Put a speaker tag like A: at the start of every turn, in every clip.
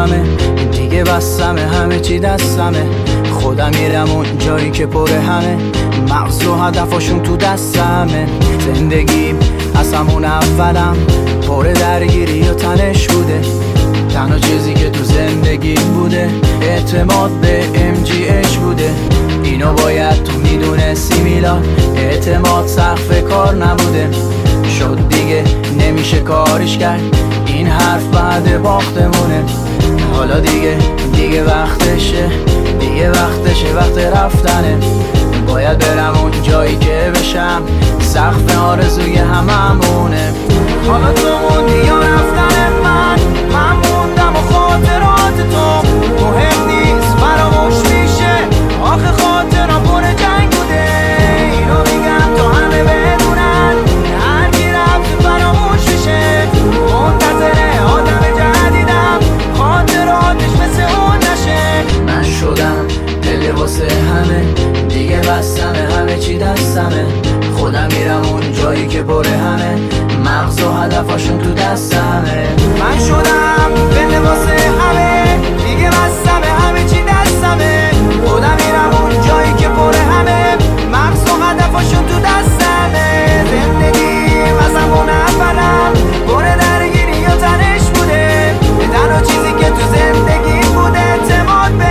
A: همه دیگه بستمه، همه چی دستمه، خودم میرم اون جایی که پر همه مغز و هدفاشون تو دستمه. زندگیم از همون اولم پر درگیری و تنش بوده، تنها چیزی که تو زندگیم بوده اعتماد به MGH بوده. اینو باید تو میدونستی میلاد، اعتماد سقف کار نبوده، شد دیگه نمیشه کارش کرد، این حرف بعد باختمونه. حالا دیگه وقتشه، دیگه وقتشه، وقت رفتنه، باید برم اون جایی که بشم سقف آرزوی هممونه. حالا تو موندی یا رفتن من موندم و خاطرات تو مهم نیست، فراموش میشه، آخه خاطرم پر جنگ بوده. اینو میگم تا همه بدونن، هر کی رفت فراموش میشه، منتظر آدم جدیدم، خاطراتش مثل اون نشه. من شدم دل واسه همه دیگه بستمه، همه چی دستمه، خودم میرم اون جایی که پر همه مغز و هدفاشون تو دستمه. من شدم دل واسه همه دیگه بستمه، همه چی دستمه، خودم میرم اون جایی که پر همه مغز و هدفاشون تو دستمه. زندگیم از همون اولم پر درگیری و تنش بوده، تنها چیزی که تو زندگی بوده اعتماد به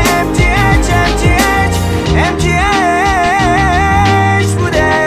A: MGH بوده.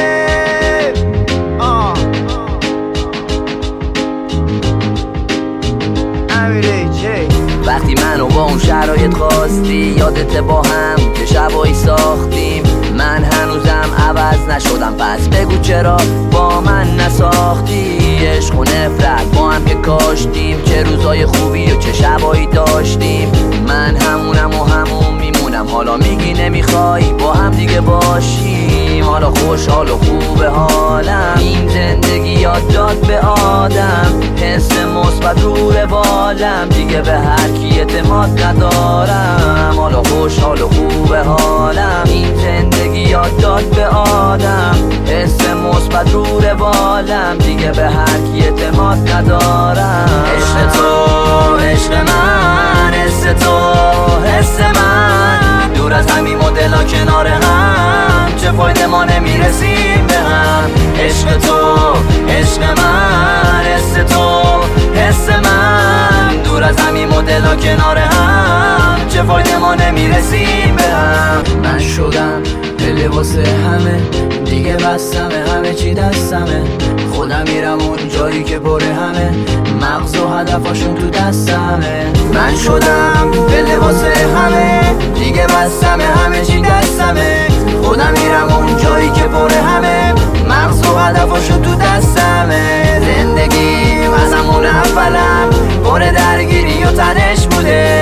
B: وقتی منو با اون شرایط خواستی، یادت با هم که شبایی ساختیم، من هنوزم عوض نشدم، پس بگو چرا با من نساختی. عشق و نفرت با هم که کاشتیم، چه روزای خوبی و چه شبایی داشتیم، من همونم و همون میمونم. حالا میگی نمیخوای با هم دیگه باشیم، حالا خوشحال و خوب حالم، این زندگی یاد داد به آدم، حس مثبت رو روالم، دیگه به هر کی اعتماد ندارم. حالا خوشحال و خوب حالم، این زندگی یاد داد به آدم، حس مثبت رو روالم، دیگه به هر کی اعتماد ندارم. عشق تو عشق من، حس تو حس من، دور از همین مدلا کنار هم، چه فایده ما نمیرسیم به هم. عشق تو عشق من، حس تو حس من، دور از همین مدلا کنار هم، چه فایده ما نمیرسیم به هم.
A: من شدم دل واسه همه دیگه بستمه، همه چی دستمه، خودم میرم اون جایی که پر همه مغز و هدفاشون تو دستمه. من شدم دل واسه همه دیگه بستمه، همه چی دستمه، خودم میرم اون جایی که پر همه مغز و هدفاشون تو دستمه. زندگیم از همون اولم پر درگیری و تنش بوده،